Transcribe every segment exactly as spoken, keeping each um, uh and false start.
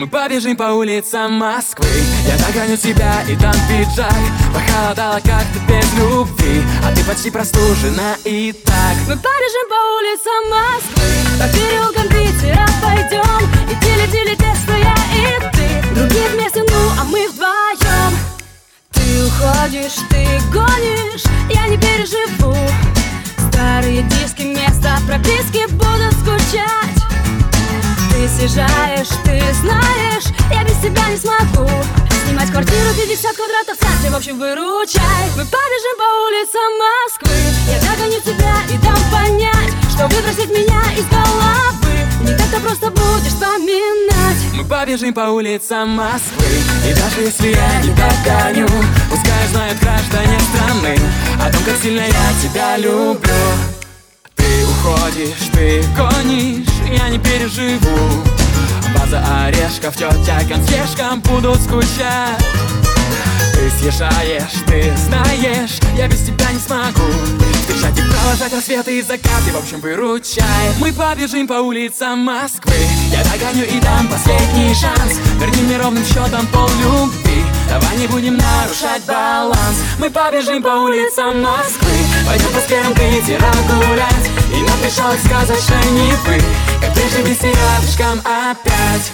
Мы побежим по улицам Москвы. Я догоню тебя и дам пиджак. Похолодало как-то без любви, а ты почти простужена и так. Мы побежим по улицам Москвы, по переулкам Питера пойдем. И тили-тили тесто я и ты, другие вместе, ну а мы вдвоем. Ты уходишь, ты гонишь, я не переживу. Старые диски, места прописки будут скучать. Ты съезжаешь, ты знаешь, я без тебя не смогу снимать квартиру пятьдесят квадратов в центре, в общем, выручай. Мы побежим по улицам Москвы. Я догоню тебя и дам понять, что выбросить меня из головы не так-то просто будешь вспоминать. Мы побежим по улицам Москвы. И даже если я не догоню, пускай знают граждане страны о том, как сильно я тебя люблю. Ты уходишь, ты гонишь, я не переживу. База орешков, тетя консьержкам будут скучать. Ты съезжаешь, ты знаешь, я без тебя не смогу встречать и провожать рассветы и закаты, в общем, выручай. Мы побежим по улицам Москвы. Я догоню и дам последний шанс. Верни мне ровным счетом пол любви. Давай не будем нарушать баланс. Мы побежим по улицам Москвы. Пойдем по скверам Питера гулять и на пришелок сказочной Невы, как прежде вместе рядышком опять.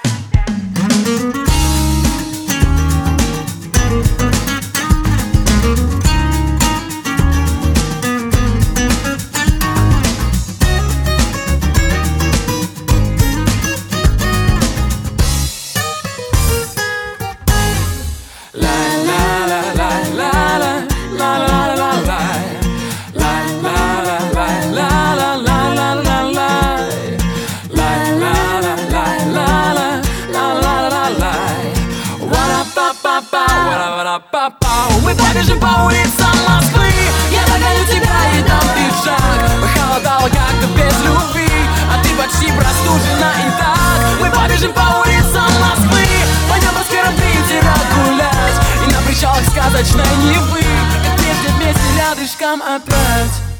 Мы побежим по улицам Москвы. Я догоню тебя и дам пиджак. Похолодало как-то без любви, а ты почти простужена и так. Мы побежим по улицам Москвы. Пойдем по скверам Питера гулять и на причалах сказочной Невы, как прежде вместе рядышком опять.